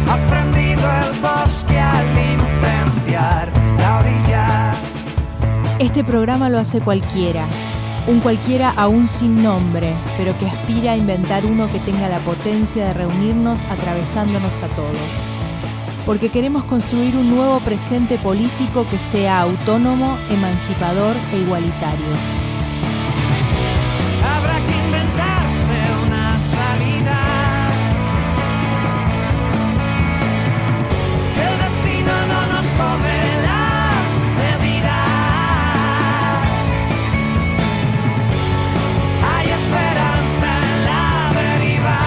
ha prendido el bosque al incendiar la orilla. Este programa lo hace cualquiera, un cualquiera aún sin nombre, pero que aspira a inventar uno que tenga la potencia de reunirnos atravesándonos a todos. Porque queremos construir un nuevo presente político que sea autónomo, emancipador e igualitario. Habrá que inventarse una salida, que el destino no nos tome las medidas. Hay esperanza en la deriva.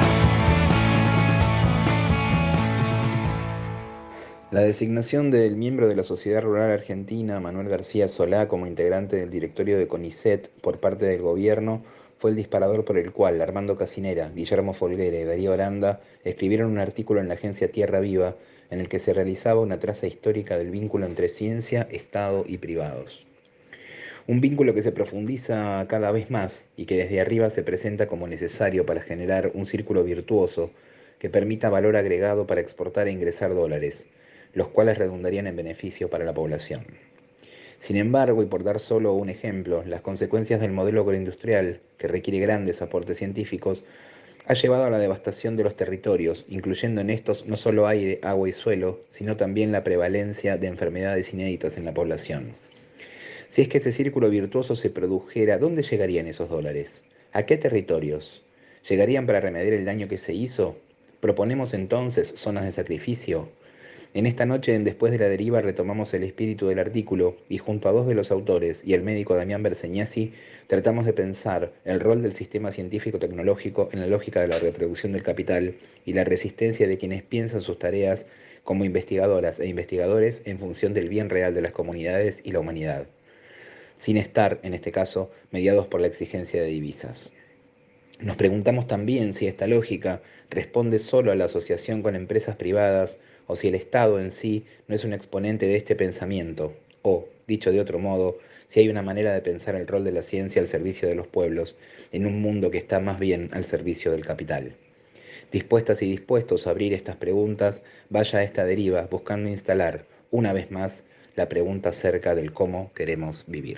La designación del miembro de la Sociedad Rural Argentina, Manuel García Solá, como integrante del directorio de CONICET por parte del gobierno fue el disparador por el cual Armando Casinera, Guillermo Folguera y Darío Aranda escribieron un artículo en la agencia Tierra Viva en el que se realizaba una traza histórica del vínculo entre ciencia, Estado y privados. Un vínculo que se profundiza cada vez más y que desde arriba se presenta como necesario para generar un círculo virtuoso que permita valor agregado para exportar e ingresar dólares, los cuales redundarían en beneficio para la población. Sin embargo, y por dar solo un ejemplo, las consecuencias del modelo agroindustrial, que requiere grandes aportes científicos, ha llevado a la devastación de los territorios, incluyendo en estos no solo aire, agua y suelo, sino también la prevalencia de enfermedades inéditas en la población. Si es que ese círculo virtuoso se produjera, ¿dónde llegarían esos dólares? ¿A qué territorios? ¿Llegarían para remediar el daño que se hizo? ¿Proponemos entonces zonas de sacrificio? En esta noche, en Después de la Deriva, retomamos el espíritu del artículo y junto a dos de los autores y el médico Damián Berseñasi, tratamos de pensar el rol del sistema científico-tecnológico en la lógica de la reproducción del capital y la resistencia de quienes piensan sus tareas como investigadoras e investigadores en función del bien real de las comunidades y la humanidad, sin estar, en este caso, mediados por la exigencia de divisas. Nos preguntamos también si esta lógica responde solo a la asociación con empresas privadas o si el Estado en sí no es un exponente de este pensamiento, o, dicho de otro modo, si hay una manera de pensar el rol de la ciencia al servicio de los pueblos en un mundo que está más bien al servicio del capital. Dispuestas y dispuestos a abrir estas preguntas, vaya a esta deriva buscando instalar, una vez más, la pregunta acerca del cómo queremos vivir.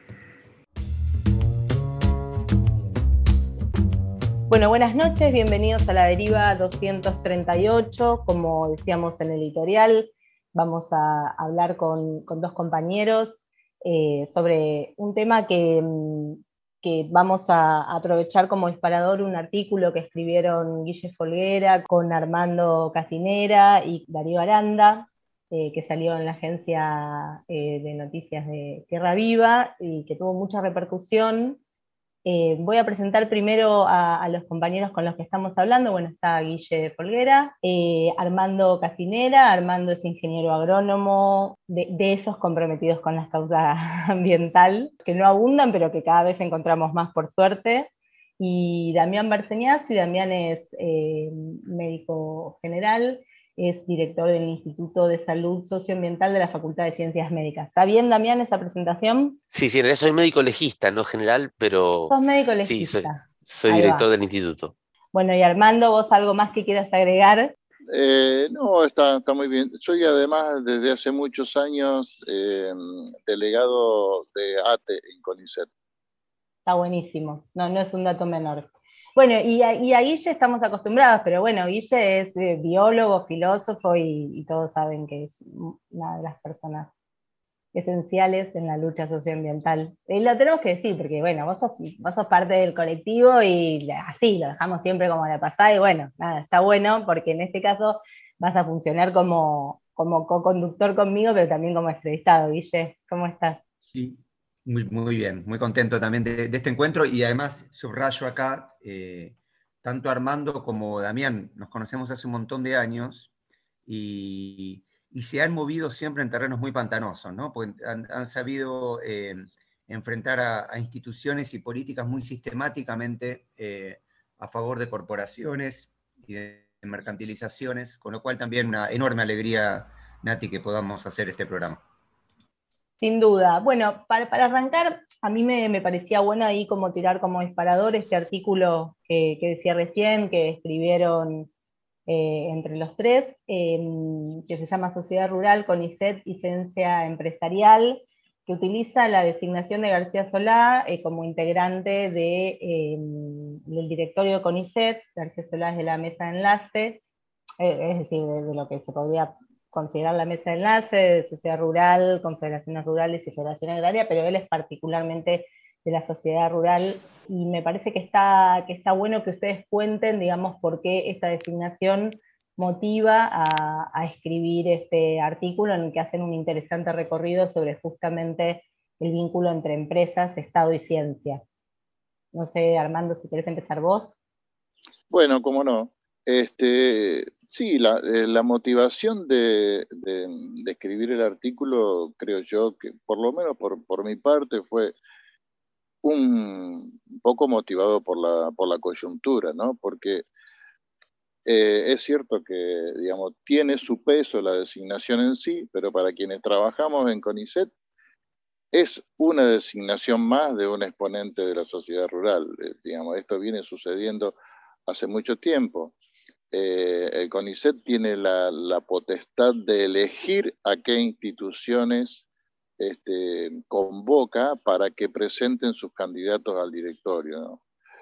Bueno, buenas noches, bienvenidos a la Deriva 238. Como decíamos en el editorial, vamos a hablar con dos compañeros sobre un tema que vamos a aprovechar como disparador, un artículo que escribieron Guille Folguera con Armando Casinera y Darío Aranda, que salió en la agencia de noticias de Tierra Viva y que tuvo mucha repercusión. Voy a presentar primero a los compañeros con los que estamos hablando. Bueno, está Guille Folguera, Armando Casinera. Armando es ingeniero agrónomo, de esos comprometidos con la causa ambiental, que no abundan, pero que cada vez encontramos más por suerte. Y Damián Berseñasi. Damián es médico general, es director del Instituto de Salud Socioambiental de la Facultad de Ciencias Médicas. ¿Está bien, Damián, esa presentación? Sí, en realidad soy médico legista, no general, pero Sos médico sí, legista. soy Ahí director va. del instituto. Bueno, y Armando, ¿vos algo más que quieras agregar? No, está muy bien. Soy además desde hace muchos años delegado de ATE en CONICET. Está buenísimo, no es un dato menor. Bueno, y a Guille estamos acostumbrados, pero bueno, Guille es biólogo, filósofo y todos saben que es una de las personas esenciales en la lucha socioambiental. Y lo tenemos que decir, porque bueno, vos sos parte del colectivo y así, lo dejamos siempre como la pasada, y bueno, nada, está bueno, porque en este caso vas a funcionar como co-conductor conmigo, pero también como entrevistado. Guille, ¿cómo estás? Sí, muy bien, muy contento también de este encuentro, y además subrayo acá, tanto Armando como Damián nos conocemos hace un montón de años y se han movido siempre en terrenos muy pantanosos, ¿no? Porque han sabido enfrentar a instituciones y políticas muy sistemáticamente a favor de corporaciones y de mercantilizaciones, con lo cual también una enorme alegría, Nati, que podamos hacer este programa. Sin duda. Bueno, para arrancar, a mí me parecía bueno ahí como tirar como disparador este artículo que decía recién, que escribieron entre los tres, que se llama Sociedad Rural CONICET y Ciencia Empresarial, que utiliza la designación de García Solá como integrante del directorio de CONICET. García Solá es de la mesa de enlace, es decir, de lo que se podría considerar la mesa de enlace, de Sociedad Rural, Confederaciones Rurales y Federación Agraria, pero él es particularmente de la sociedad rural, y me parece que está bueno que ustedes cuenten, digamos, por qué esta designación motiva a escribir este artículo en el que hacen un interesante recorrido sobre justamente el vínculo entre empresas, Estado y ciencia. No sé, Armando, si querés empezar vos. Bueno, cómo no. Sí, la motivación de escribir el artículo, creo yo, que por lo menos por mi parte fue un poco motivado por la coyuntura, ¿no? Porque es cierto que, digamos, tiene su peso la designación en sí, pero para quienes trabajamos en CONICET es una designación más de un exponente de la sociedad rural. Digamos, esto viene sucediendo hace mucho tiempo. El CONICET tiene la potestad de elegir a qué instituciones convoca para que presenten sus candidatos al directorio, ¿no?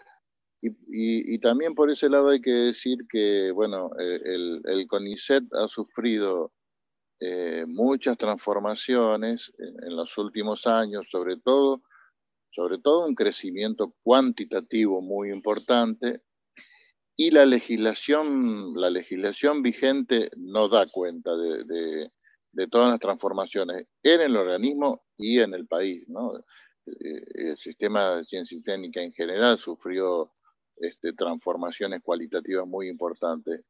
Y también por ese lado hay que decir que, bueno, el CONICET ha sufrido muchas transformaciones en los últimos años, sobre todo un crecimiento cuantitativo muy importante, y la legislación vigente no da cuenta de todas las transformaciones en el organismo y en el país, ¿no? El sistema de ciencia y técnica en general sufrió transformaciones cualitativas muy importantes.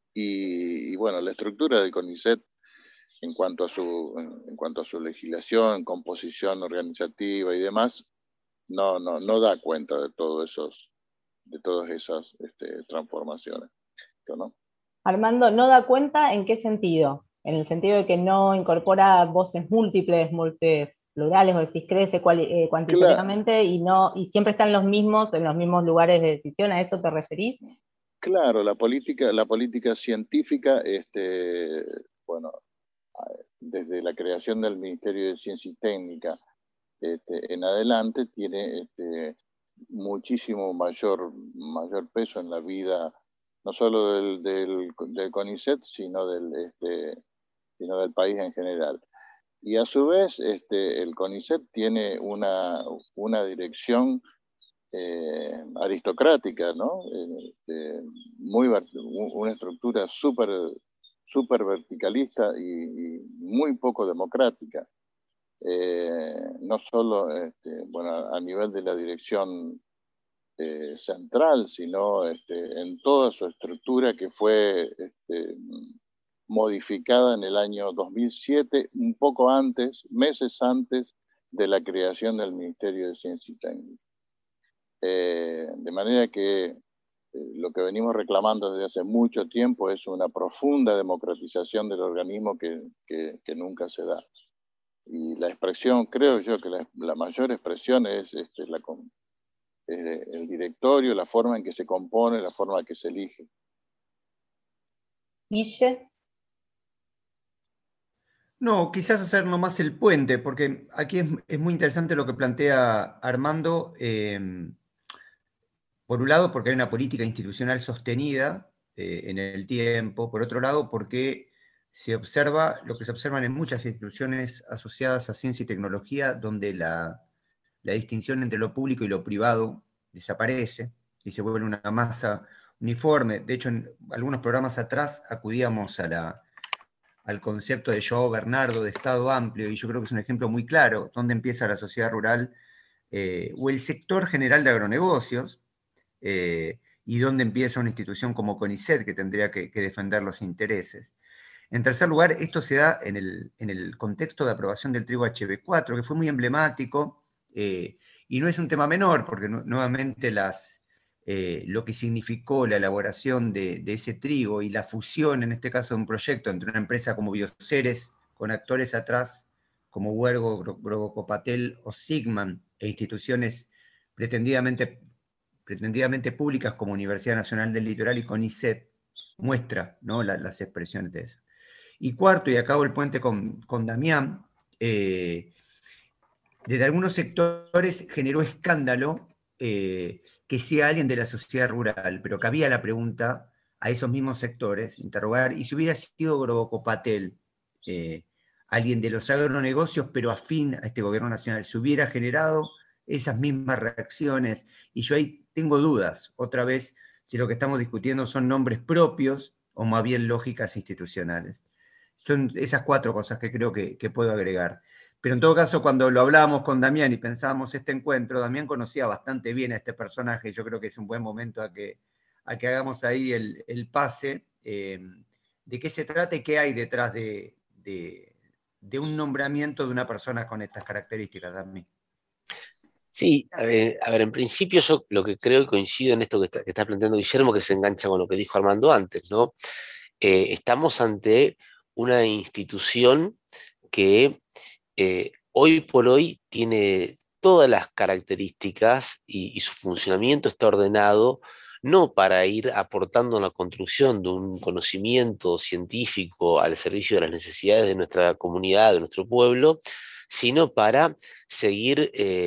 Y bueno, la estructura del CONICET en cuanto a su legislación, composición organizativa y demás, no da cuenta de todas esas transformaciones, ¿no? Armando, ¿no da cuenta en qué sentido? En el sentido de que no incorpora voces múltiples, plurales, o decís crece cuantitativamente, y siempre están en los mismos lugares de decisión. ¿A eso te referís? Claro, la política científica, bueno, desde la creación del Ministerio de Ciencia y Técnica en adelante, tiene muchísimo mayor peso en la vida, no solo del CONICET, sino del país en general. Y a su vez, el CONICET tiene una dirección aristocrática, ¿no? Una estructura súper verticalista y muy poco democrática. No solo bueno, a nivel de la dirección central, sino en toda su estructura, que fue modificada en el año 2007, un poco antes, meses antes de la creación del Ministerio de Ciencia y Técnica. De manera que lo que venimos reclamando desde hace mucho tiempo es una profunda democratización del organismo que nunca se da. Y la expresión, creo yo que la mayor expresión es el directorio, la forma en que se compone, la forma en que se elige. Guille. No, quizás hacer nomás el puente, porque aquí es muy interesante lo que plantea Armando. Por un lado, porque hay una política institucional sostenida en el tiempo. Por otro lado, porque se observa lo que se observan en muchas instituciones asociadas a ciencia y tecnología, donde la distinción entre lo público y lo privado desaparece y se vuelve una masa uniforme. De hecho, en algunos programas atrás acudíamos al concepto de João Bernardo de Estado amplio, y yo creo que es un ejemplo muy claro dónde empieza la sociedad rural o el sector general de agronegocios, y dónde empieza una institución como CONICET, que tendría que defender los intereses. En tercer lugar, esto se da en el contexto de aprobación del trigo HB4, que fue muy emblemático, y no es un tema menor, porque nuevamente lo que significó la elaboración de ese trigo y la fusión, en este caso de un proyecto entre una empresa como Bioceres, con actores atrás como Huergo, Grobocopatel o Sigman, e instituciones pretendidamente públicas como Universidad Nacional del Litoral y CONICET, muestra, ¿no? Las expresiones de eso. Y cuarto, y acabo el puente con Damián, desde algunos sectores generó escándalo que sea alguien de la sociedad rural, pero cabía la pregunta a esos mismos sectores, interrogar, y si hubiera sido Grobocopatel, alguien de los agronegocios, pero afín a este gobierno nacional, se hubiera generado esas mismas reacciones. Y yo ahí tengo dudas, otra vez, si lo que estamos discutiendo son nombres propios o más bien lógicas institucionales. Son esas 4 cosas que creo que puedo agregar. Pero en todo caso, cuando lo hablábamos con Damián y pensábamos este encuentro, Damián conocía bastante bien a este personaje. Yo creo que es un buen momento a que hagamos ahí el pase de qué se trata y qué hay detrás de un nombramiento de una persona con estas características, Damián. Sí, a ver, en principio yo lo que creo y coincido en esto que está planteando Guillermo, que se engancha con lo que dijo Armando antes, ¿no? Estamos ante una institución que hoy por hoy tiene todas las características y su funcionamiento está ordenado no para ir aportando a la construcción de un conocimiento científico al servicio de las necesidades de nuestra comunidad, de nuestro pueblo, sino para seguir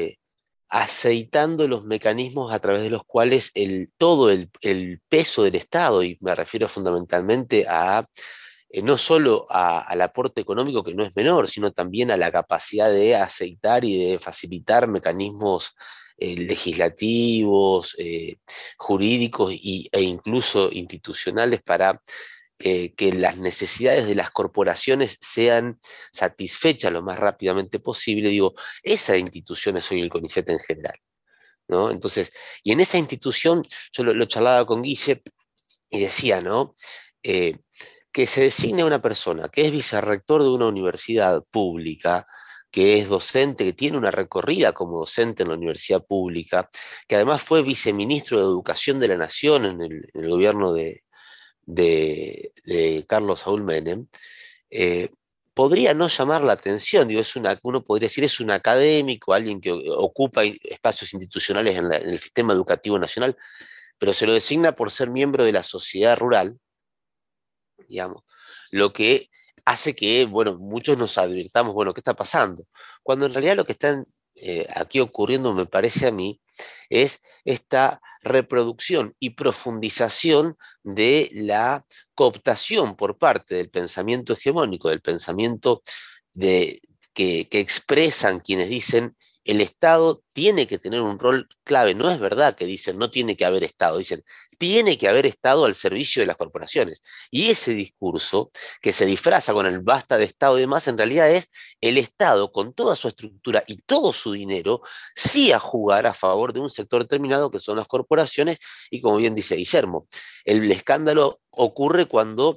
aceitando los mecanismos a través de los cuales todo el peso del Estado, y me refiero fundamentalmente a no solo al aporte económico, que no es menor, sino también a la capacidad de aceitar y de facilitar mecanismos legislativos, jurídicos e incluso institucionales para que las necesidades de las corporaciones sean satisfechas lo más rápidamente posible. Digo, esa institución es hoy el CONICET en general, ¿no? Entonces, y en esa institución, yo lo charlaba con Guille y decía, ¿no? Que se designe una persona que es vicerrector de una universidad pública, que es docente, que tiene una recorrida como docente en la universidad pública, que además fue viceministro de Educación de la Nación en el gobierno de Carlos Saúl Menem, podría no llamar la atención. Digo, uno podría decir es un académico, alguien que ocupa espacios institucionales en el sistema educativo nacional, pero se lo designa por ser miembro de la sociedad rural, digamos, lo que hace que, bueno, muchos nos advirtamos, bueno, ¿qué está pasando? Cuando en realidad lo que está aquí ocurriendo, me parece a mí, es esta reproducción y profundización de la cooptación por parte del pensamiento hegemónico, del pensamiento que expresan quienes dicen el Estado tiene que tener un rol clave. No es verdad que dicen no tiene que haber Estado, dicen tiene que haber Estado al servicio de las corporaciones. Y ese discurso que se disfraza con el basta de Estado y demás, en realidad es el Estado con toda su estructura y todo su dinero, sí a jugar a favor de un sector determinado que son las corporaciones, y como bien dice Guillermo, el escándalo ocurre cuando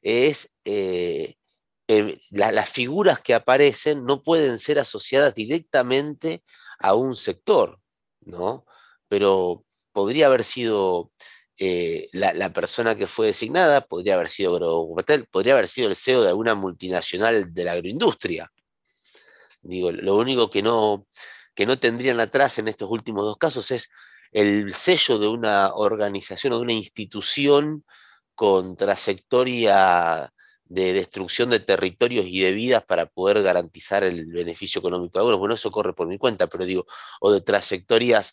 las figuras que aparecen no pueden ser asociadas directamente a un sector, ¿no? Pero podría haber sido la persona que fue designada, podría haber sido Grobocopatel, podría haber sido el CEO de alguna multinacional de la agroindustria. Digo, lo único que no tendrían atrás en estos últimos 2 casos es el sello de una organización o de una institución con trayectoria de destrucción de territorios y de vidas para poder garantizar el beneficio económico de algunos. Bueno, eso corre por mi cuenta, pero digo, o de trayectorias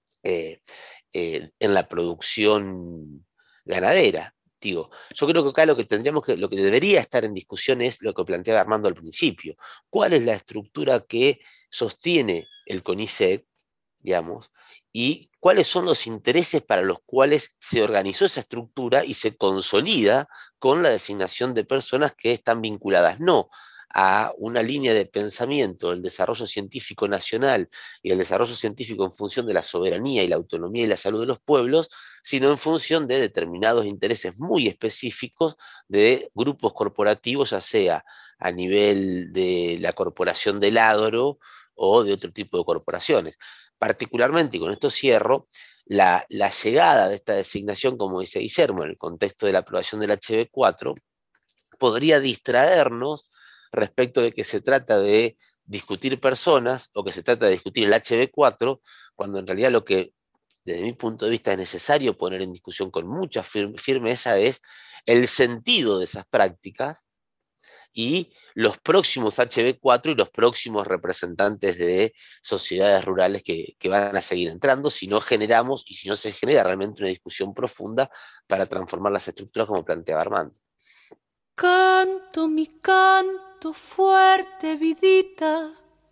en la producción ganadera. Digo, yo creo que acá lo que debería estar en discusión es lo que planteaba Armando al principio. ¿Cuál es la estructura que sostiene el CONICET, digamos, y cuáles son los intereses para los cuales se organizó esa estructura y se consolida con la designación de personas que están vinculadas no a una línea de pensamiento, el desarrollo científico nacional y el desarrollo científico en función de la soberanía y la autonomía y la salud de los pueblos, sino en función de determinados intereses muy específicos de grupos corporativos, ya sea a nivel de la corporación del agro o de otro tipo de corporaciones. Particularmente, y con esto cierro, la llegada de esta designación, como dice Guillermo, en el contexto de la aprobación del HB4, podría distraernos respecto de que se trata de discutir personas o que se trata de discutir el HB4, cuando en realidad lo que desde mi punto de vista es necesario poner en discusión con mucha firmeza es el sentido de esas prácticas y los próximos HB4 y los próximos representantes de sociedades rurales que van a seguir entrando si no generamos y si no se genera realmente una discusión profunda para transformar las estructuras como planteaba Armando. Canto mi canto fuerte, vidita,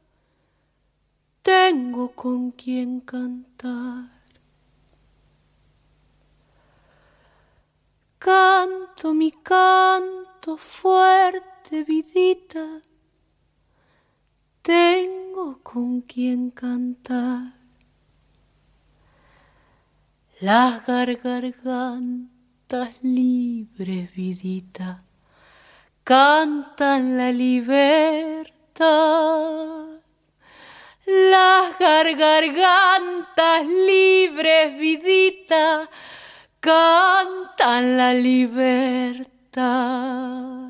tengo con quien cantar. Canto mi canto fuerte, vidita, tengo con quien cantar. Las gargantas libres, vidita, cantan la libertad. Las gargantas libres, vidita, cantan la libertad.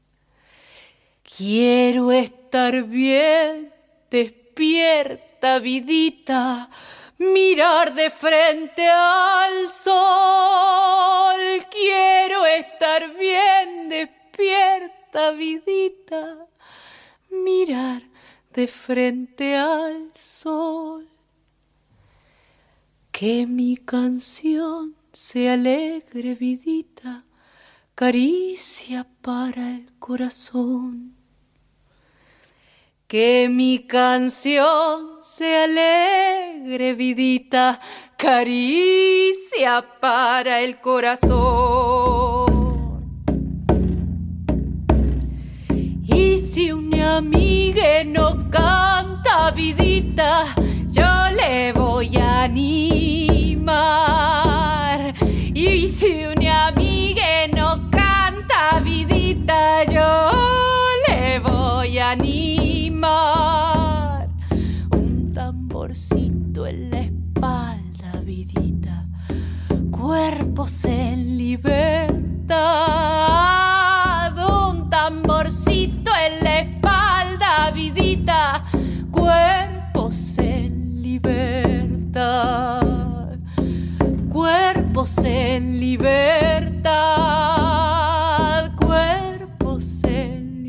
Quiero estar bien despierta, vidita, mirar de frente al sol. Quiero estar bien despierta, vidita, mirar de frente al sol. Que mi canción sea alegre, vidita, caricia para el corazón. Que mi canción sea alegre, vidita, caricia para el corazón. Y si una amiga no canta, vidita, yo le voy a animar. Y si una amiga no canta, vidita, yo le voy a animar. Un tamborcito en la espalda, vidita, cuerpos en libertad. Un tamborcito en la espalda, vidita, cuerpos en libertad. Cuerpos en libertad, cuerpos en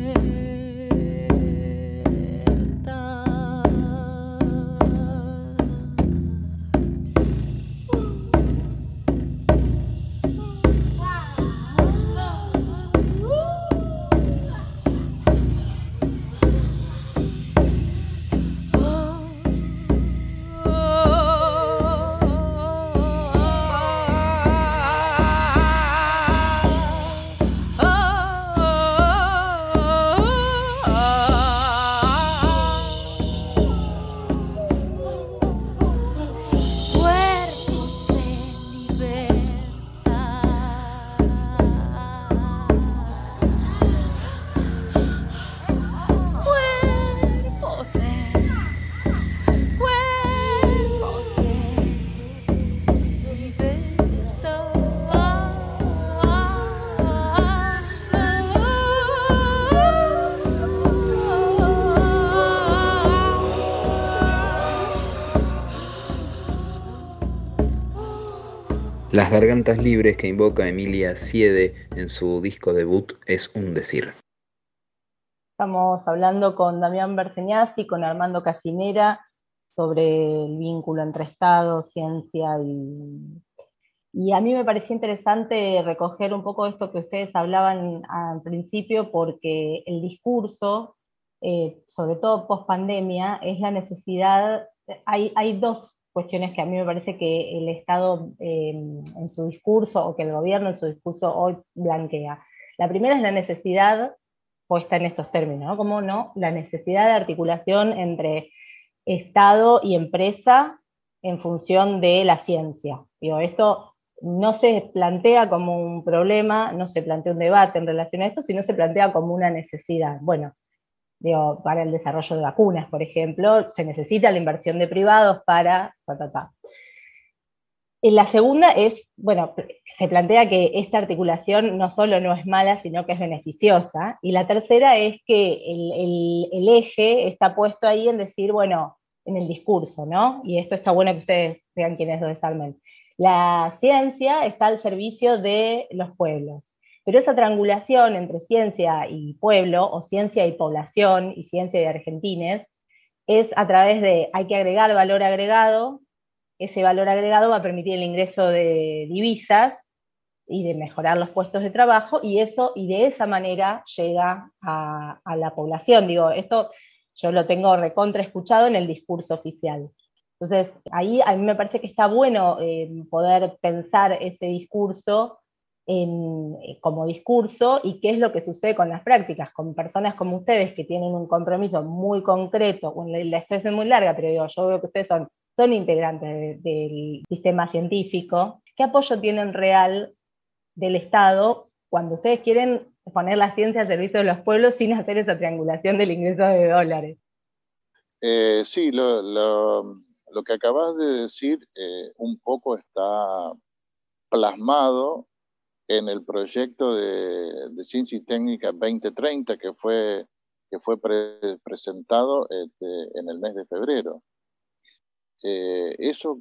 libertad. Las gargantas libres que invoca Emilia Siede en su disco debut es un decir. Estamos hablando con Damián Berceñaz y con Armando Casinera sobre el vínculo entre Estado, ciencia y a mí me pareció interesante recoger un poco esto que ustedes hablaban al principio, porque el discurso, sobre todo post pandemia, es la necesidad. Hay dos cuestiones que a mí me parece que el Estado en su discurso, o que el gobierno en su discurso hoy blanquea. La primera es la necesidad puesta en estos términos, ¿no? Como no, la necesidad de articulación entre Estado y empresa en función de la ciencia. Digo, esto no se plantea como un problema, no se plantea un debate en relación a esto, sino se plantea como una necesidad. Bueno, digo, para el desarrollo de vacunas, por ejemplo, se necesita la inversión de privados para... La segunda es, bueno, se plantea que esta articulación no solo no es mala, sino que es beneficiosa. Y la tercera es que el eje está puesto ahí en decir, bueno, en el discurso, ¿no? Y esto está bueno que ustedes vean quiénes lo desarmen. La ciencia está al servicio de los pueblos, pero esa triangulación entre ciencia y pueblo, o ciencia y población, y ciencia y argentines, es a través de, hay que agregar valor agregado, ese valor agregado va a permitir el ingreso de divisas y de mejorar los puestos de trabajo, y de esa manera llega a la población. Digo, esto yo lo tengo recontra escuchado en el discurso oficial. Entonces, ahí a mí me parece que está bueno poder pensar ese discurso como discurso, y qué es lo que sucede con las prácticas, con personas como ustedes que tienen un compromiso muy concreto. Bueno, la historia es muy larga, pero digo, yo veo que ustedes son integrantes del sistema científico. ¿Qué apoyo tienen real del Estado cuando ustedes quieren poner la ciencia al servicio de los pueblos sin hacer esa triangulación del ingreso de dólares? Sí, lo que acabas de decir un poco está plasmado en el proyecto de Ciencia y Técnica 2030 que fue presentado en el mes de febrero. Eso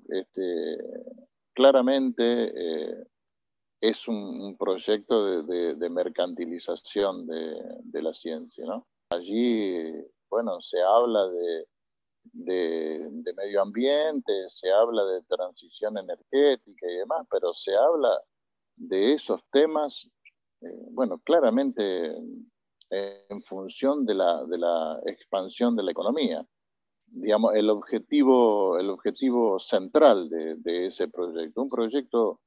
claramente es un proyecto de mercantilización de la ciencia, ¿no? Allí, bueno, se habla de medio ambiente, se habla de transición energética y demás, pero se habla de esos temas, bueno, claramente en función de la expansión de la economía. Digamos, el objetivo central de ese proyecto, un proyecto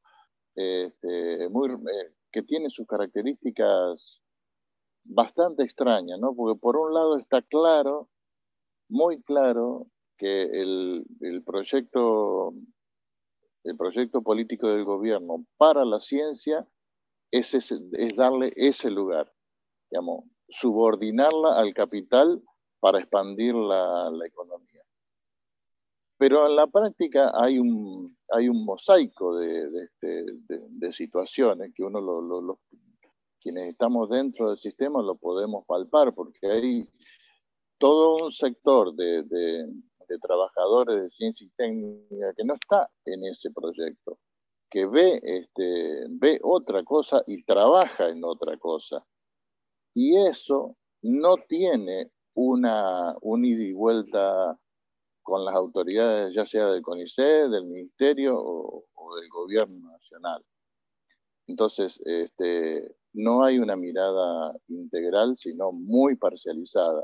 que tiene sus características bastante extrañas, ¿no? Porque por un lado está claro, muy claro, que el proyecto político del gobierno para la ciencia es darle ese lugar, digamos, subordinarla al capital para expandir la economía. Pero en la práctica hay un mosaico de situaciones que quienes estamos dentro del sistema lo podemos palpar, porque hay todo un sector de trabajadores de ciencia y técnica que no está en ese proyecto, que ve otra cosa y trabaja en otra cosa. Y eso no tiene un ida y vuelta con las autoridades, ya sea del CONICET, del Ministerio o del Gobierno Nacional. Entonces, no hay una mirada integral, sino muy parcializada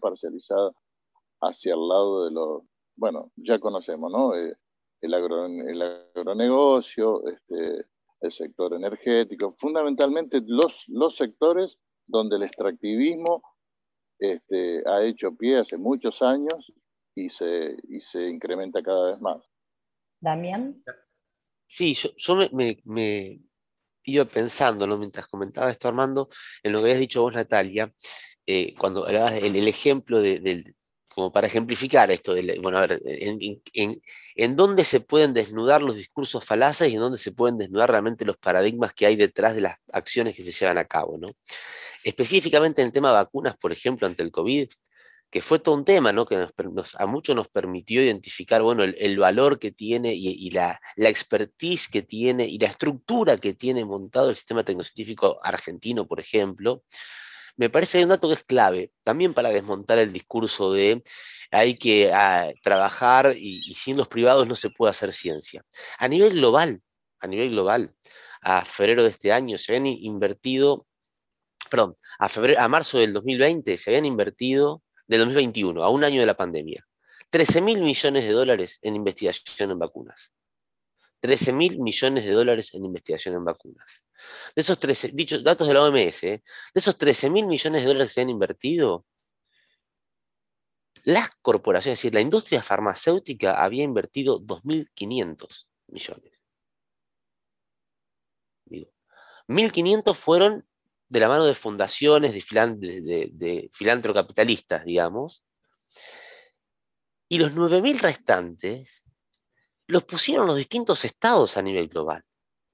hacia el lado de los, bueno, ya conocemos, ¿no? El agronegocio, el sector energético, fundamentalmente los sectores donde el extractivismo ha hecho pie hace muchos años y se incrementa cada vez más. ¿Damián? Sí, yo me iba pensando, ¿no? Mientras comentaba esto, Armando, en lo que habías dicho vos, Natalia, cuando hablabas el ejemplo como para ejemplificar esto, bueno, a ver, en dónde se pueden desnudar los discursos falaces y en dónde se pueden desnudar realmente los paradigmas que hay detrás de las acciones que se llevan a cabo, ¿no? Específicamente en el tema de vacunas, por ejemplo, ante el COVID, que fue todo un tema, ¿no? Que a muchos nos permitió identificar, bueno, el valor que tiene y la expertise que tiene y la estructura que tiene montado el sistema tecnocientífico argentino, por ejemplo. Me parece que hay un dato que es clave, también para desmontar el discurso de hay que trabajar y sin los privados no se puede hacer ciencia. A nivel global, a febrero de este año se habían invertido, perdón, a marzo del 2020 se habían invertido, del 2021, a un año de la pandemia, 13.000 millones de dólares en investigación en vacunas. 13.000 millones de dólares en investigación en vacunas. De esos 13, dichos datos de la OMS, de esos 13.000 millones de dólares que se han invertido, las corporaciones, es decir, la industria farmacéutica había invertido 2.500 millones. Digo, 1.500 fueron de la mano de fundaciones, de filantrocapitalistas, digamos, y los 9.000 restantes los pusieron los distintos estados a nivel global.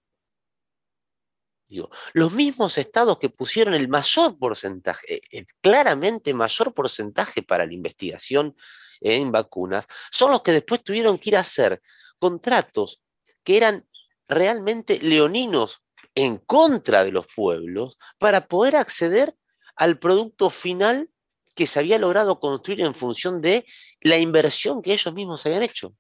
Digo, los mismos estados que pusieron el mayor porcentaje, claramente mayor porcentaje para la investigación en vacunas, son los que después tuvieron que ir a hacer contratos que eran realmente leoninos en contra de los pueblos para poder acceder al producto final que se había logrado construir en función de la inversión que ellos mismos habían hecho.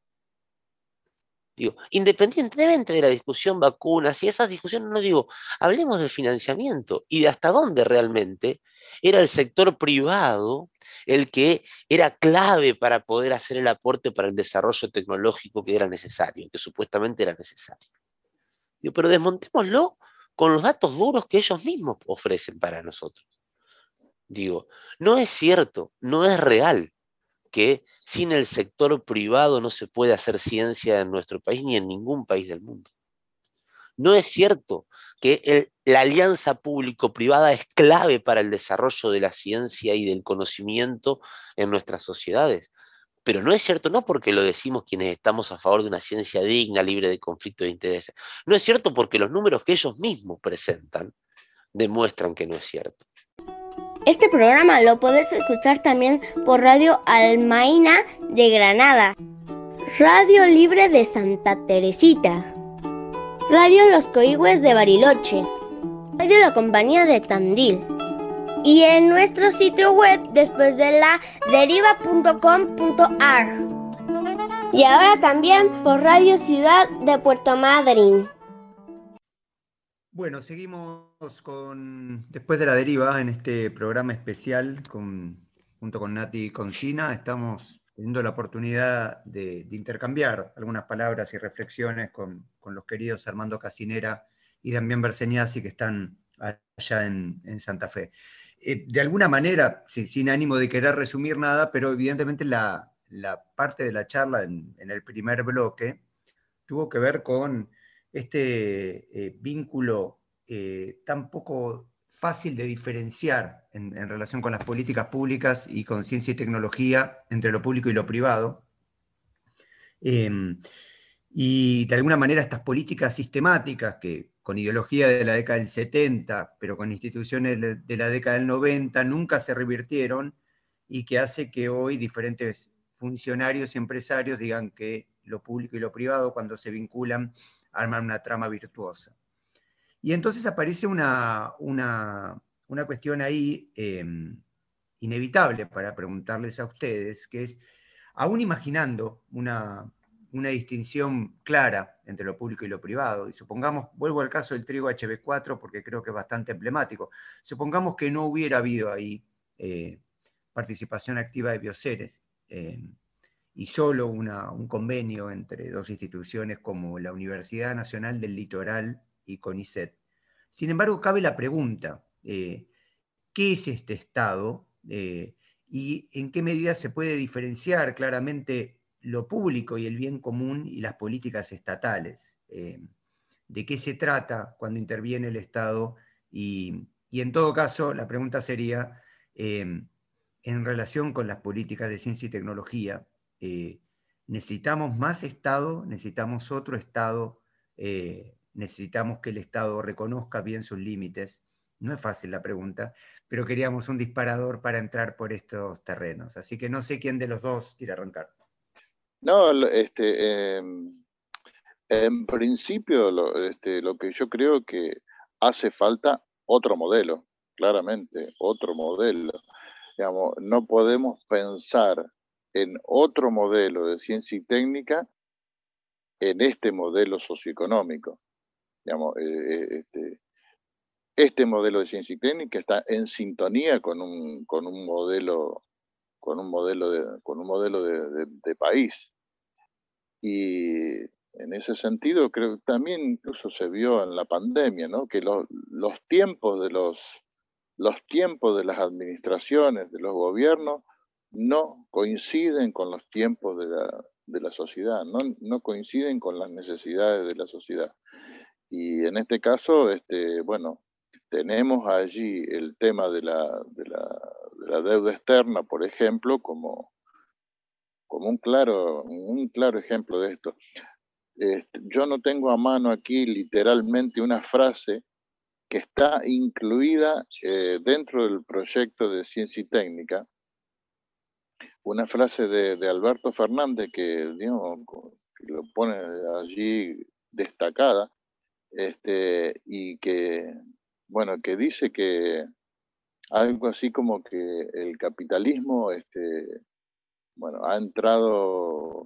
Digo, independientemente de la discusión vacunas y esas discusiones, no digo, hablemos del financiamiento y de hasta dónde realmente era el sector privado el que era clave para poder hacer el aporte para el desarrollo tecnológico que era necesario, que supuestamente era necesario. Digo, pero desmontémoslo con los datos duros que ellos mismos ofrecen para nosotros. Digo, no es cierto, no es real que sin el sector privado no se puede hacer ciencia en nuestro país ni en ningún país del mundo. No es cierto que la alianza público-privada es clave para el desarrollo de la ciencia y del conocimiento en nuestras sociedades. Pero no es cierto, no porque lo decimos quienes estamos a favor de una ciencia digna, libre de conflicto de intereses. No es cierto porque los números que ellos mismos presentan demuestran que no es cierto. Este programa lo podés escuchar también por Radio Almaina de Granada, Radio Libre de Santa Teresita, Radio Los Coigües de Bariloche, Radio La Compañía de Tandil y en nuestro sitio web después de la deriva.com.ar y ahora también por Radio Ciudad de Puerto Madryn. Bueno, seguimos después de la deriva en este programa especial junto con Nati Concina. Estamos teniendo la oportunidad de intercambiar algunas palabras y reflexiones con los queridos Armando Casinera y Damián Berseniazzi, que están allá en Santa Fe. De alguna manera, sin ánimo de querer resumir nada, pero evidentemente la parte de la charla en el primer bloque tuvo que ver con este vínculo tan poco fácil de diferenciar en relación con las políticas públicas y con ciencia y tecnología entre lo público y lo privado. Y de alguna manera estas políticas sistemáticas que con ideología de la década del 70, pero con instituciones de la década del 90, nunca se revirtieron y que hace que hoy diferentes funcionarios y empresarios digan que lo público y lo privado, cuando se vinculan, arman una trama virtuosa. Y entonces aparece una cuestión ahí inevitable para preguntarles a ustedes, que es, aún imaginando una distinción clara entre lo público y lo privado, y supongamos, vuelvo al caso del trigo HB4 porque creo que es bastante emblemático, supongamos que no hubiera habido ahí participación activa de Bioceres, y solo un convenio entre dos instituciones como la Universidad Nacional del Litoral y CONICET. Sin embargo, cabe la pregunta, ¿qué es este Estado? ¿Y en qué medida se puede diferenciar claramente lo público y el bien común y las políticas estatales? ¿De qué se trata cuando interviene el Estado? Y en todo caso, la pregunta sería, en relación con las políticas de ciencia y tecnología, ¿necesitamos más Estado? ¿Necesitamos otro Estado? ¿Necesitamos que el Estado reconozca bien sus límites? No es fácil la pregunta, pero queríamos un disparador para entrar por estos terrenos. Así que no sé quién de los dos quiere arrancar. No, en principio lo que yo creo que hace falta otro modelo, claramente, otro modelo. Digamos, no podemos pensar en otro modelo de ciencia y técnica en este modelo socioeconómico. Digamos, este modelo de ciencia y técnica está en sintonía con un modelo de país. Y en ese sentido creo que también incluso se vio en la pandemia, ¿no? Que los tiempos de las administraciones, de los gobiernos, no coinciden con los tiempos de la sociedad, no coinciden con las necesidades de la sociedad. Y en este caso, bueno, tenemos allí el tema de la deuda externa, por ejemplo, como un claro ejemplo de esto. Yo no tengo a mano aquí literalmente una frase que está incluida dentro del proyecto de ciencia y técnica, una frase de Alberto Fernández que, digamos, que lo pone allí destacada, y que, bueno, que dice que algo así como que el capitalismo, bueno, ha entrado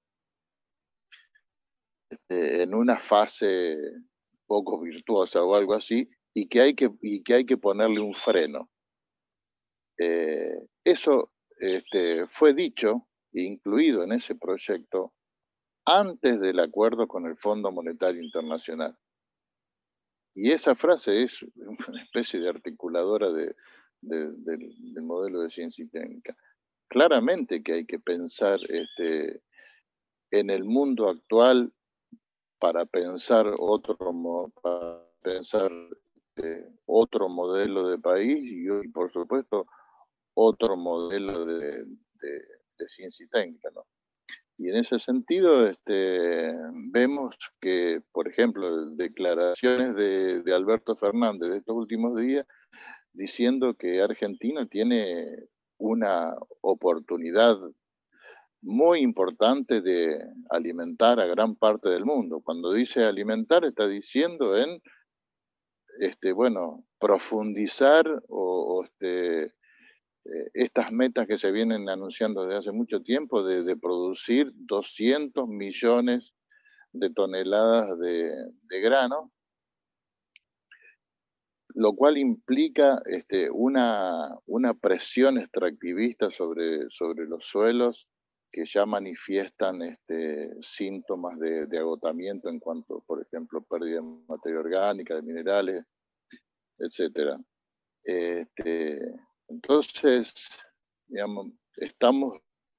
en una fase poco virtuosa o algo así, y que hay que ponerle un freno. Eso fue dicho e incluido en ese proyecto antes del acuerdo con el Fondo Monetario Internacional. Y esa frase es una especie de articuladora del modelo de ciencia y técnica. Claramente que hay que pensar en el mundo actual para pensar otro modelo de país y por supuesto, otro modelo de ciencia y técnica, ¿no? Y en ese sentido, vemos que, por ejemplo, declaraciones de Alberto Fernández de estos últimos días, diciendo que Argentina tiene una oportunidad muy importante de alimentar a gran parte del mundo. Cuando dice alimentar, está diciendo en, bueno, profundizar estas metas que se vienen anunciando desde hace mucho tiempo de producir 200 millones de toneladas de grano, lo cual implica una presión extractivista sobre los suelos que ya manifiestan síntomas de agotamiento en cuanto, por ejemplo, pérdida de materia orgánica, de minerales, etcétera. Entonces, digamos, estamos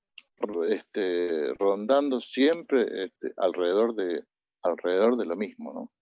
rondando siempre alrededor de lo mismo, ¿no?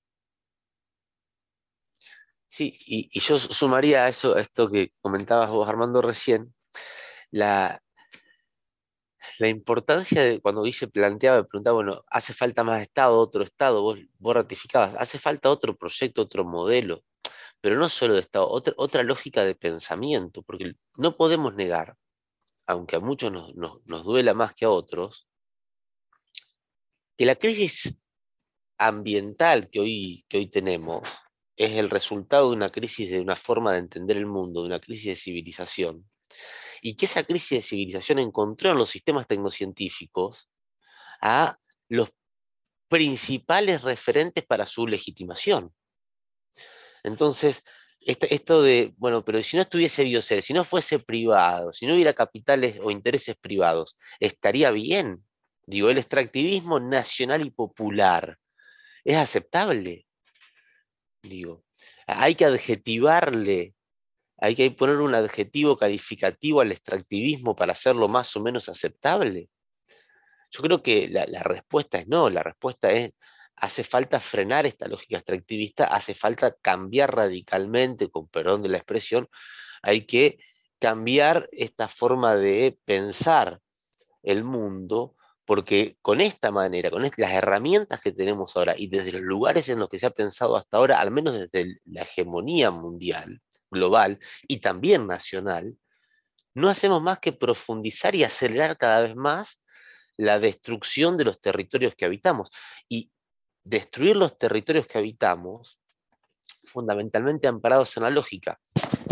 Sí, y yo sumaría a eso, a esto que comentabas vos, Armando, recién, la importancia de cuando Guille planteaba, preguntaba, bueno, ¿hace falta más Estado, otro Estado? Vos ratificabas, hace falta otro proyecto, otro modelo, pero no solo de Estado, otra lógica de pensamiento, porque no podemos negar, aunque a muchos nos duela más que a otros, que la crisis ambiental que hoy tenemos es el resultado de una crisis de una forma de entender el mundo, de una crisis de civilización, y que esa crisis de civilización encontró en los sistemas tecnocientíficos a los principales referentes para su legitimación. Entonces, esto de, bueno, pero si no estuviese Bioceres, si no fuese privado, si no hubiera capitales o intereses privados, ¿estaría bien? Digo, el extractivismo nacional y popular, ¿es aceptable? Digo, hay que adjetivarle, hay que poner un adjetivo calificativo al extractivismo para hacerlo más o menos aceptable. Yo creo que la respuesta es no, la respuesta es, hace falta frenar esta lógica extractivista, hace falta cambiar radicalmente, con perdón de la expresión, hay que cambiar esta forma de pensar el mundo, porque con esta manera, con las herramientas que tenemos ahora y desde los lugares en los que se ha pensado hasta ahora, al menos desde la hegemonía mundial, global y también nacional, no hacemos más que profundizar y acelerar cada vez más la destrucción de los territorios que habitamos. Y destruir los territorios que habitamos, fundamentalmente amparados en la lógica,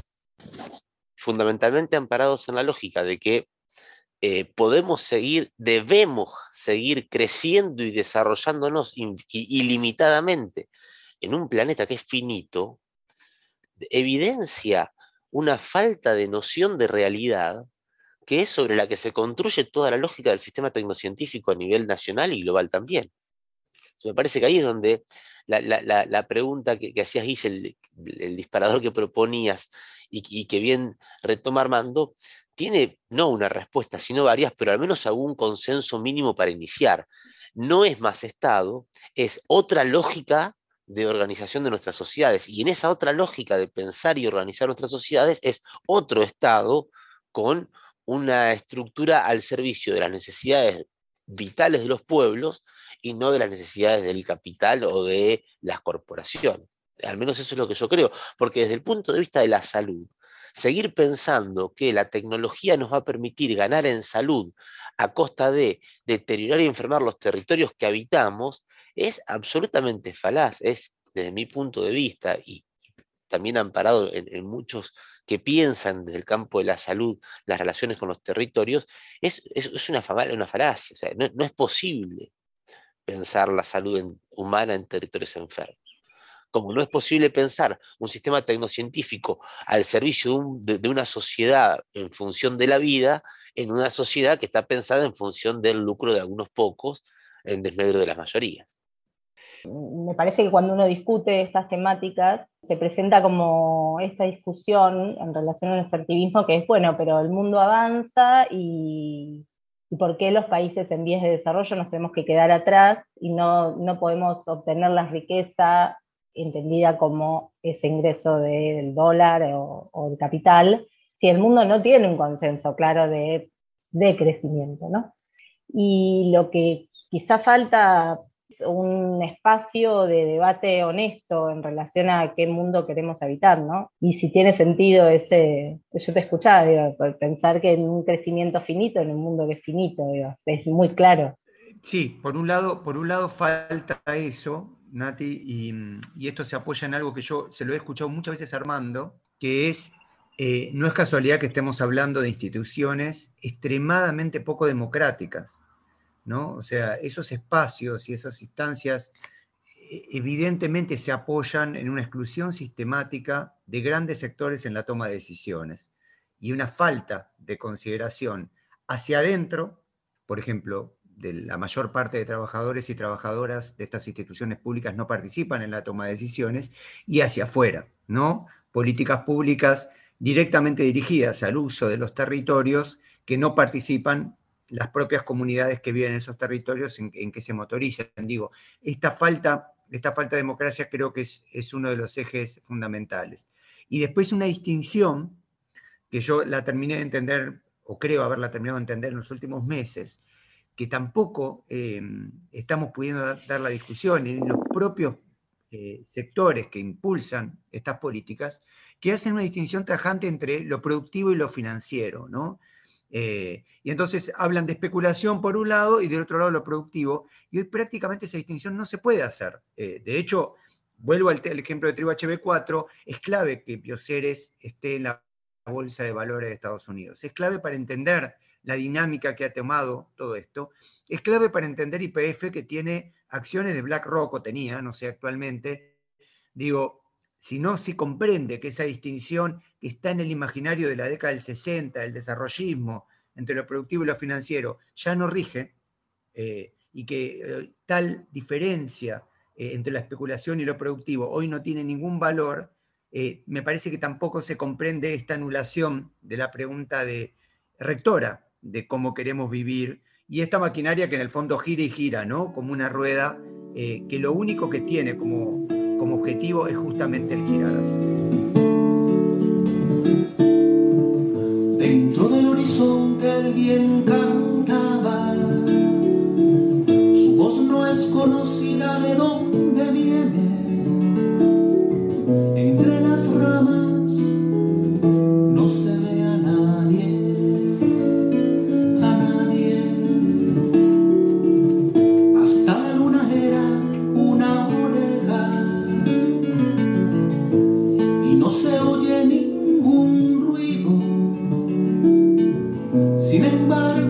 de que debemos seguir creciendo y desarrollándonos ilimitadamente en un planeta que es finito, evidencia una falta de noción de realidad que es sobre la que se construye toda la lógica del sistema tecnocientífico a nivel nacional y global también. Me parece que ahí es donde la pregunta que hacías, Guille, el disparador que proponías y que bien retoma Armando, tiene no una respuesta, sino varias, pero al menos algún consenso mínimo para iniciar. No es más Estado, es otra lógica de organización de nuestras sociedades. Y en esa otra lógica de pensar y organizar nuestras sociedades es otro Estado con una estructura al servicio de las necesidades vitales de los pueblos y no de las necesidades del capital o de las corporaciones. Al menos eso es lo que yo creo, porque desde el punto de vista de la salud, seguir pensando que la tecnología nos va a permitir ganar en salud a costa de deteriorar y enfermar los territorios que habitamos, es absolutamente falaz, es desde mi punto de vista, y también amparado en muchos que piensan desde el campo de la salud las relaciones con los territorios, es una falacia. O sea, no es posible pensar la salud humana en territorios enfermos. Como no es posible pensar un sistema tecnocientífico al servicio de una sociedad en función de la vida, en una sociedad que está pensada en función del lucro de algunos pocos, en desmedro de las mayorías. Me parece que cuando uno discute estas temáticas, se presenta como esta discusión en relación al extractivismo, que es, bueno, pero el mundo avanza y por qué los países en vías de desarrollo nos tenemos que quedar atrás y no podemos obtener la riqueza entendida como ese ingreso del dólar o el capital, si el mundo no tiene un consenso claro de crecimiento, ¿no? Y lo que quizá falta es un espacio de debate honesto en relación a qué mundo queremos habitar, ¿no? Y si tiene sentido yo te escuchaba, digo, pensar que en un crecimiento finito, en un mundo que es finito, digo, es muy claro. Sí, por un lado falta eso, Nati, y esto se apoya en algo que yo se lo he escuchado muchas veces a Armando, que es, no es casualidad que estemos hablando de instituciones extremadamente poco democráticas, ¿no? O sea, esos espacios y esas instancias evidentemente se apoyan en una exclusión sistemática de grandes sectores en la toma de decisiones y una falta de consideración hacia adentro, por ejemplo, de la mayor parte de trabajadores y trabajadoras de estas instituciones públicas no participan en la toma de decisiones, y hacia afuera, ¿no? Políticas públicas directamente dirigidas al uso de los territorios que no participan las propias comunidades que viven en esos territorios en que se motorizan. Digo, esta falta de democracia creo que es uno de los ejes fundamentales. Y después una distinción que yo la terminé de entender, o creo haberla terminado de entender en los últimos meses, que tampoco estamos pudiendo dar la discusión en los propios sectores que impulsan estas políticas, que hacen una distinción tajante entre lo productivo y lo financiero, ¿no? Y entonces hablan de especulación por un lado y del otro lado lo productivo, y hoy prácticamente esa distinción no se puede hacer. De hecho, vuelvo al ejemplo de Tribu HB4, es clave que Bioceres esté en la Bolsa de Valores de Estados Unidos, es clave para entender la dinámica que ha tomado todo esto, es clave para entender YPF, que tiene acciones de BlackRock, o tenía, no sé actualmente. Digo, si no se comprende que esa distinción que está en el imaginario de la década del 60, el desarrollismo, entre lo productivo y lo financiero, ya no rige, y que tal diferencia entre la especulación y lo productivo hoy no tiene ningún valor, me parece que tampoco se comprende esta anulación de la pregunta rectora de cómo queremos vivir, y esta maquinaria que en el fondo gira y gira, ¿no? Como una rueda, que lo único que tiene como objetivo es justamente el girar así. Dentro del horizonte el bien cantaba, su voz no es conocida de dónde viene, entre las ramas no se ve a nadie, hasta la luna era una oreja y no se oye ningún ruido. Sin embargo,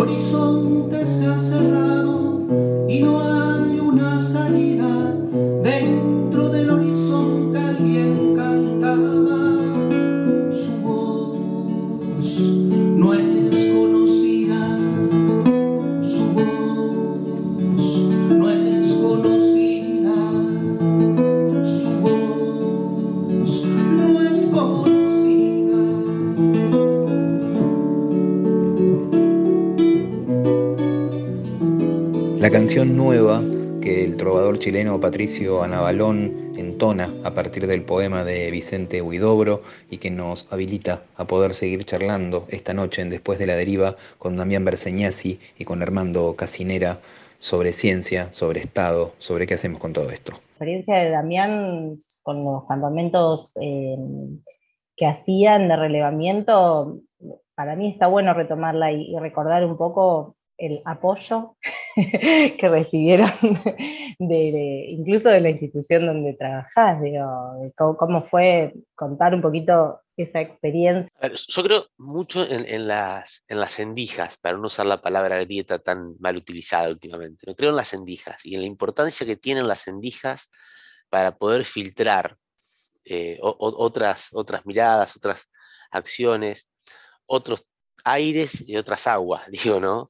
horizonte se ha cerrado y no hay una salida. Dentro del horizonte alguien cantaba, su voz no es conocida, su voz no es conocida, su voz no es conocida. La canción nueva que el trovador chileno Patricio Anabalón entona a partir del poema de Vicente Huidobro y que nos habilita a poder seguir charlando esta noche en Después de la Deriva con Damián Berseñasi y con Armando Casinera sobre ciencia, sobre Estado, sobre qué hacemos con todo esto. La experiencia de Damián con los campamentos que hacían de relevamiento, para mí está bueno retomarla y recordar un poco el apoyo que recibieron incluso de la institución donde trabajás, cómo fue contar un poquito esa experiencia. A ver, yo creo mucho en las endijas, para no usar la palabra grieta tan mal utilizada últimamente. No creo en las endijas y en la importancia que tienen las endijas para poder filtrar otras miradas, otras acciones, otros aires y otras aguas, digo, ¿no?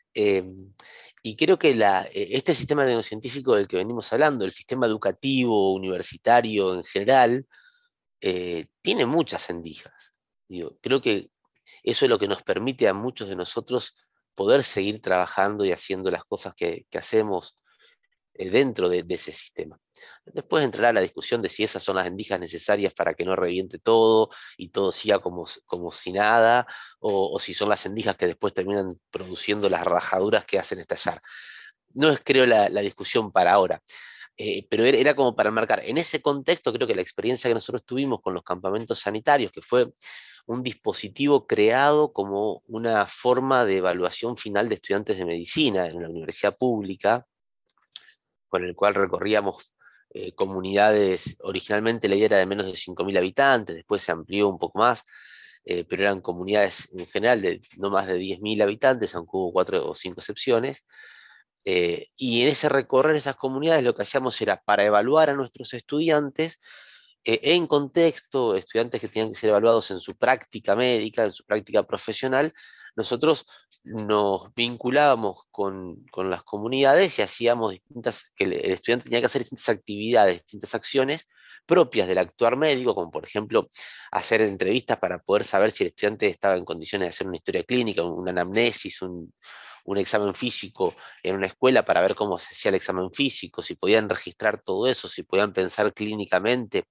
Y creo que este sistema tecnocientífico del que venimos hablando, el sistema educativo, universitario en general, tiene muchas endijas. Digo, creo que eso es lo que nos permite a muchos de nosotros poder seguir trabajando y haciendo las cosas que hacemos dentro de ese sistema. Después entrará la discusión de si esas son las endijas necesarias para que no reviente todo y todo siga como si nada, o si son las endijas que después terminan produciendo las rajaduras que hacen estallar. No es, creo, la discusión para ahora, pero era como para marcar. En ese contexto, creo que la experiencia que nosotros tuvimos con los campamentos sanitarios, que fue un dispositivo creado como una forma de evaluación final de estudiantes de medicina en una universidad pública, con el cual recorríamos comunidades. Originalmente la idea era de menos de 5.000 habitantes, después se amplió un poco más, pero eran comunidades en general de no más de 10.000 habitantes, aunque hubo 4 o 5 excepciones. Y en ese recorrer esas comunidades lo que hacíamos era para evaluar a nuestros estudiantes en contexto, estudiantes que tenían que ser evaluados en su práctica médica, en su práctica profesional. Nosotros nos vinculábamos con las comunidades y hacíamos que el estudiante tenía que hacer distintas actividades, distintas acciones propias del actuar médico, como por ejemplo hacer entrevistas para poder saber si el estudiante estaba en condiciones de hacer una historia clínica, una anamnesis, un examen físico en una escuela para ver cómo se hacía el examen físico, si podían registrar todo eso, si podían pensar clínicamente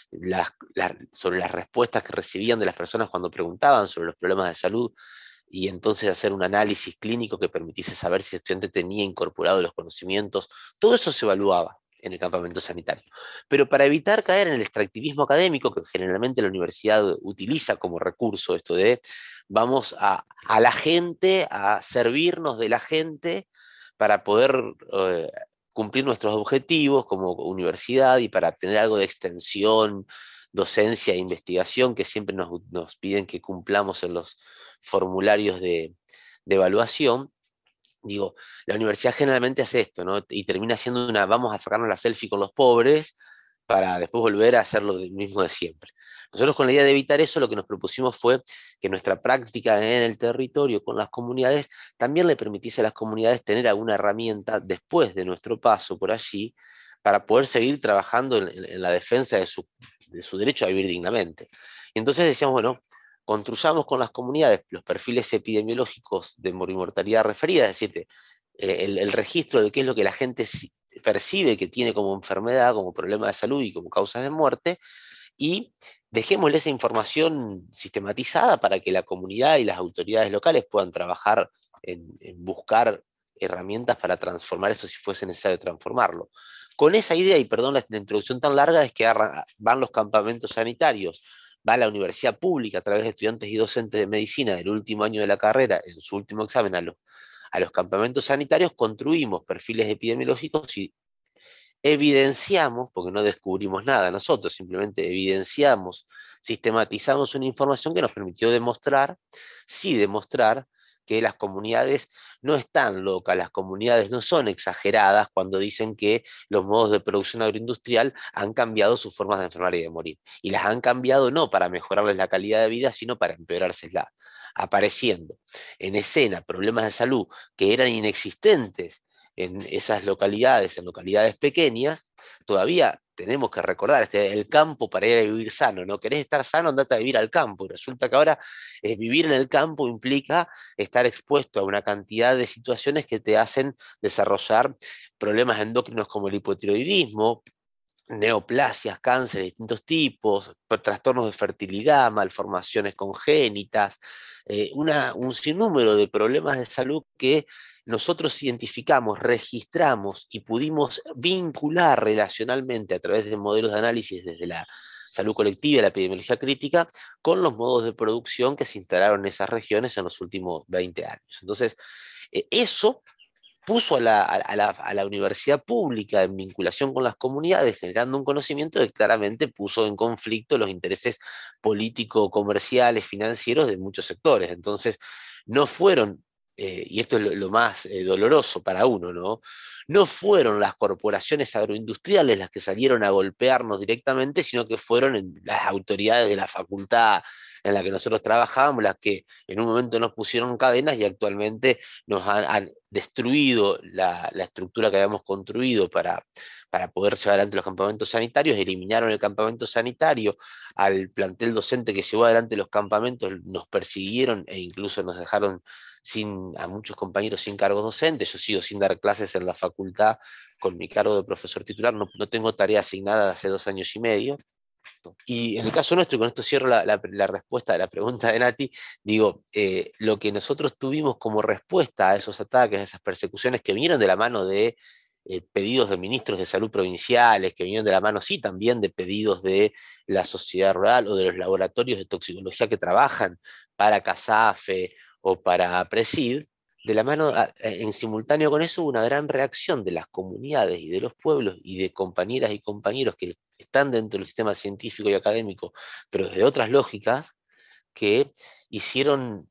sobre las respuestas que recibían de las personas cuando preguntaban sobre los problemas de salud, y entonces hacer un análisis clínico que permitiese saber si el estudiante tenía incorporado los conocimientos. Todo eso se evaluaba en el campamento sanitario. Pero para evitar caer en el extractivismo académico, que generalmente la universidad utiliza como recurso, esto de vamos a la gente, a servirnos de la gente para poder cumplir nuestros objetivos como universidad y para tener algo de extensión, docencia e investigación que siempre nos piden que cumplamos en los formularios de evaluación. Digo, la universidad generalmente hace esto, ¿no? Y termina siendo vamos a sacarnos la selfie con los pobres para después volver a hacer lo mismo de siempre. Nosotros, con la idea de evitar eso, lo que nos propusimos fue que nuestra práctica en el territorio con las comunidades también le permitiese a las comunidades tener alguna herramienta después de nuestro paso por allí para poder seguir trabajando en la defensa de su derecho a vivir dignamente. Y entonces decíamos, bueno, construyamos con las comunidades los perfiles epidemiológicos de mortalidad referida, es decir, el registro de qué es lo que la gente percibe que tiene como enfermedad, como problema de salud y como causas de muerte, y dejémosle esa información sistematizada para que la comunidad y las autoridades locales puedan trabajar en buscar herramientas para transformar eso si fuese necesario transformarlo. Con esa idea, y perdón la introducción tan larga, es que van los campamentos sanitarios, va a la universidad pública a través de estudiantes y docentes de medicina del último año de la carrera, en su último examen a los campamentos sanitarios, construimos perfiles epidemiológicos y evidenciamos, porque no descubrimos nada nosotros, simplemente evidenciamos, sistematizamos una información que nos permitió demostrar que las comunidades no están locas, las comunidades no son exageradas cuando dicen que los modos de producción agroindustrial han cambiado sus formas de enfermar y de morir. Y las han cambiado no para mejorarles la calidad de vida, sino para empeorársela, apareciendo en escena problemas de salud que eran inexistentes en esas localidades, en localidades pequeñas. Todavía tenemos que recordar el campo para ir a vivir sano, ¿no? ¿Querés estar sano? Andate a vivir al campo. Y resulta que ahora vivir en el campo implica estar expuesto a una cantidad de situaciones que te hacen desarrollar problemas endocrinos como el hipotiroidismo, neoplasias, cáncer de distintos tipos, trastornos de fertilidad, malformaciones congénitas, un sinnúmero de problemas de salud que nosotros identificamos, registramos y pudimos vincular relacionalmente a través de modelos de análisis desde la salud colectiva y la epidemiología crítica con los modos de producción que se instalaron en esas regiones en los últimos 20 años. Entonces, eso puso a la universidad pública en vinculación con las comunidades, generando un conocimiento que claramente puso en conflicto los intereses político-comerciales, financieros de muchos sectores. Entonces, no fueron, y esto es lo más doloroso para uno, ¿no? No fueron las corporaciones agroindustriales las que salieron a golpearnos directamente, sino que fueron las autoridades de la facultad en la que nosotros trabajábamos, las que en un momento nos pusieron cadenas y actualmente nos han destruido la estructura que habíamos construido para poder llevar adelante los campamentos sanitarios, eliminaron el campamento sanitario, al plantel docente que llevó adelante los campamentos nos persiguieron e incluso nos dejaron a muchos compañeros sin cargos docentes. Yo sigo sin dar clases en la facultad con mi cargo de profesor titular, no tengo tarea asignada hace 2 años y medio. Y en el caso nuestro, y con esto cierro la respuesta a la pregunta de Nati, digo, lo que nosotros tuvimos como respuesta a esos ataques, a esas persecuciones que vinieron de la mano de pedidos de ministros de salud provinciales, que vinieron de la mano, sí, también de pedidos de la sociedad rural o de los laboratorios de toxicología que trabajan para CASAFE o para PRESID, de la mano, en simultáneo con eso, hubo una gran reacción de las comunidades y de los pueblos y de compañeras y compañeros que están dentro del sistema científico y académico, pero de otras lógicas, que hicieron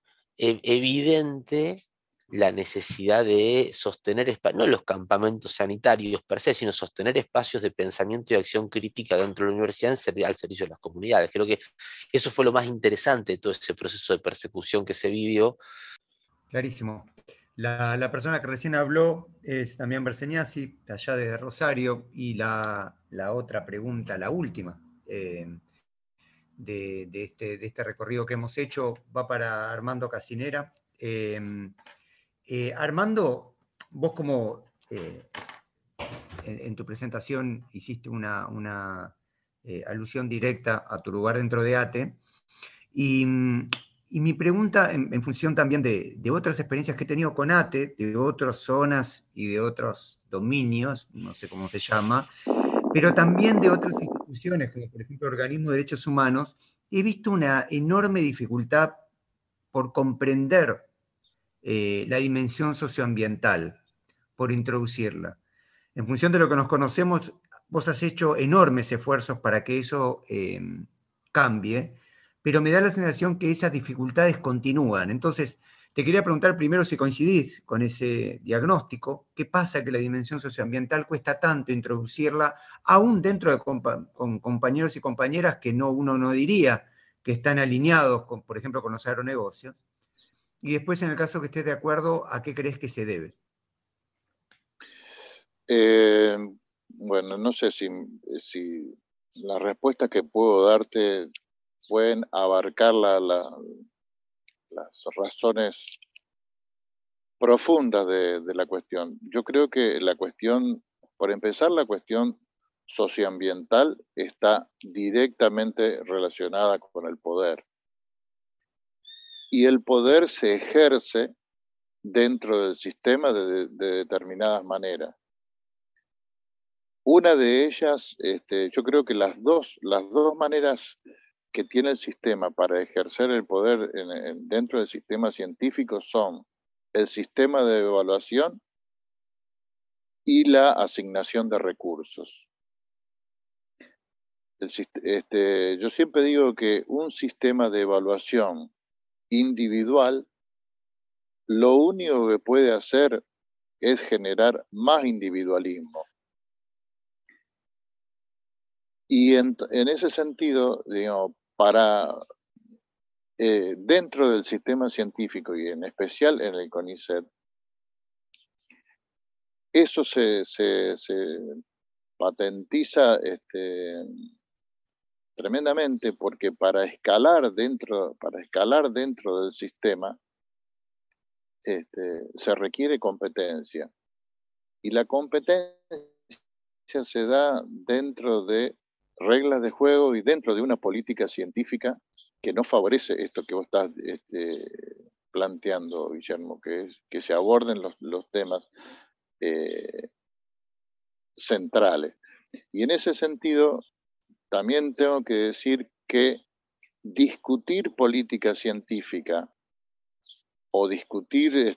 evidente la necesidad de sostener, no los campamentos sanitarios per se, sino sostener espacios de pensamiento y acción crítica dentro de la universidad al servicio de las comunidades. Creo que eso fue lo más interesante de todo ese proceso de persecución que se vivió. Clarísimo. La persona que recién habló es Damián Berseñasi, de allá de Rosario, y la otra pregunta, la última, de este recorrido que hemos hecho, va para Armando Casinera. Armando, vos como en tu presentación hiciste una alusión directa a tu lugar dentro de ATE, y mi pregunta, en función también de otras experiencias que he tenido con ATE, de otras zonas y de otros dominios, no sé cómo se llama, pero también de otras instituciones, como por ejemplo organismos de derechos humanos, he visto una enorme dificultad por comprender la dimensión socioambiental, por introducirla. En función de lo que nos conocemos, vos has hecho enormes esfuerzos para que eso cambie, pero me da la sensación que esas dificultades continúan. Entonces, te quería preguntar primero si coincidís con ese diagnóstico. ¿Qué pasa que la dimensión socioambiental cuesta tanto introducirla, aún dentro de con compañeros y compañeras que uno no diría que están alineados, por ejemplo, con los agronegocios? Y después, en el caso que estés de acuerdo, ¿a qué crees que se debe? Bueno, no sé si las respuestas que puedo darte pueden abarcar las razones profundas de la cuestión. Yo creo que la cuestión, por empezar, la cuestión socioambiental está directamente relacionada con el poder. Y el poder se ejerce dentro del sistema de determinadas maneras. Una de ellas, yo creo que las dos maneras que tiene el sistema para ejercer el poder dentro del sistema científico son el sistema de evaluación y la asignación de recursos. Yo siempre digo que un sistema de evaluación individual lo único que puede hacer es generar más individualismo. Y en ese sentido, digamos, dentro del sistema científico y en especial en el CONICET, eso se patentiza tremendamente, porque para escalar dentro del sistema se requiere competencia, y la competencia se da dentro de reglas de juego y dentro de una política científica que no favorece esto que vos estás planteando, Guillermo, que es que se aborden los temas centrales. Y en ese sentido, también tengo que decir que discutir política científica o discutir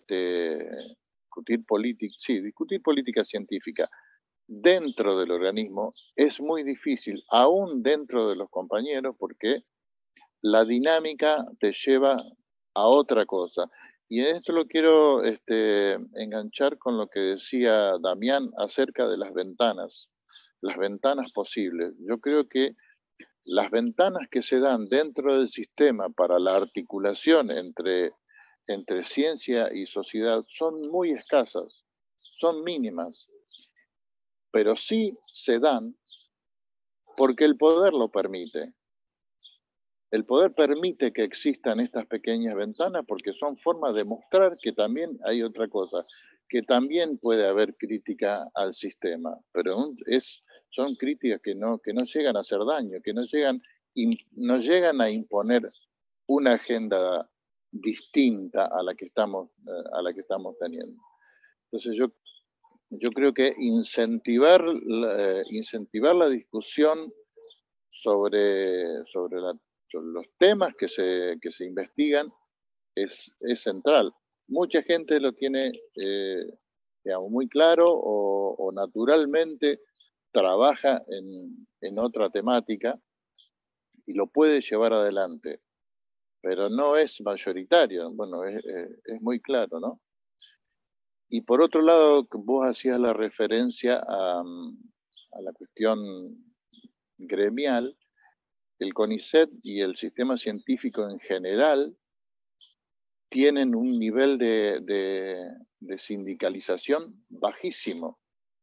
política científica dentro del organismo es muy difícil, aún dentro de los compañeros, porque la dinámica te lleva a otra cosa. Y en esto lo quiero enganchar con lo que decía Damián acerca de las ventanas posibles. Yo creo que las ventanas que se dan dentro del sistema para la articulación entre ciencia y sociedad son muy escasas, son mínimas, pero sí se dan porque el poder lo permite. El poder permite que existan estas pequeñas ventanas porque son formas de mostrar que también hay otra cosa, que también puede haber crítica al sistema, pero son críticas que no llegan a hacer daño, que no llegan a imponer una agenda distinta a la que estamos teniendo. Entonces yo creo que incentivar la discusión sobre los temas que se investigan es central. Mucha gente lo tiene muy claro o naturalmente trabaja en otra temática y lo puede llevar adelante, pero no es mayoritario. Bueno, es muy claro, ¿no? Y por otro lado, vos hacías la referencia a la cuestión gremial. El CONICET y el sistema científico en general tienen un nivel de sindicalización bajísimo,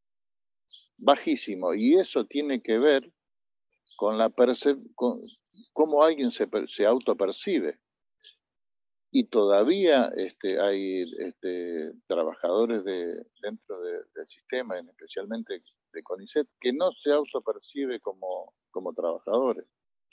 y eso tiene que ver con cómo alguien se autopercibe. Y todavía hay trabajadores dentro del sistema, especialmente de CONICET, que no se autopercibe como trabajadores.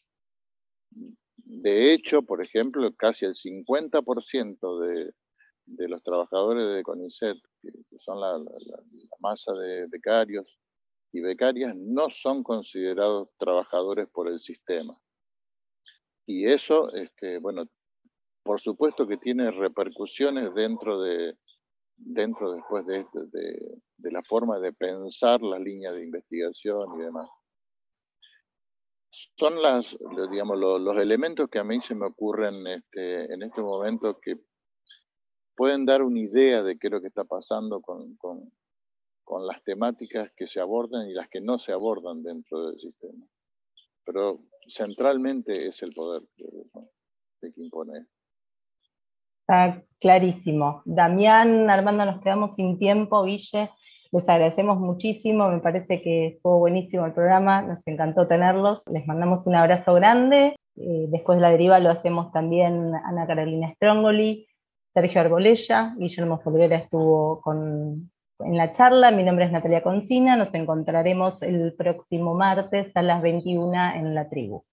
De hecho, por ejemplo, casi el 50% de los trabajadores de CONICET, que son la masa de becarios y becarias, no son considerados trabajadores por el sistema. Y eso, por supuesto que tiene repercusiones dentro después de la forma de pensar las líneas de investigación y demás. Son los elementos que a mí se me ocurren en este momento, que pueden dar una idea de qué es lo que está pasando con las temáticas que se abordan y las que no se abordan dentro del sistema. Pero centralmente es el poder que impone. Está clarísimo. Damián, Armando, nos quedamos sin tiempo. Guille, les agradecemos muchísimo, me parece que fue buenísimo el programa, nos encantó tenerlos, les mandamos un abrazo grande. Después de La Deriva lo hacemos también Ana Carolina Strongoli, Sergio Arbolella, Guillermo Folguera estuvo en la charla. Mi nombre es Natalia Concina, nos encontraremos el próximo martes a las 21 en La Tribu.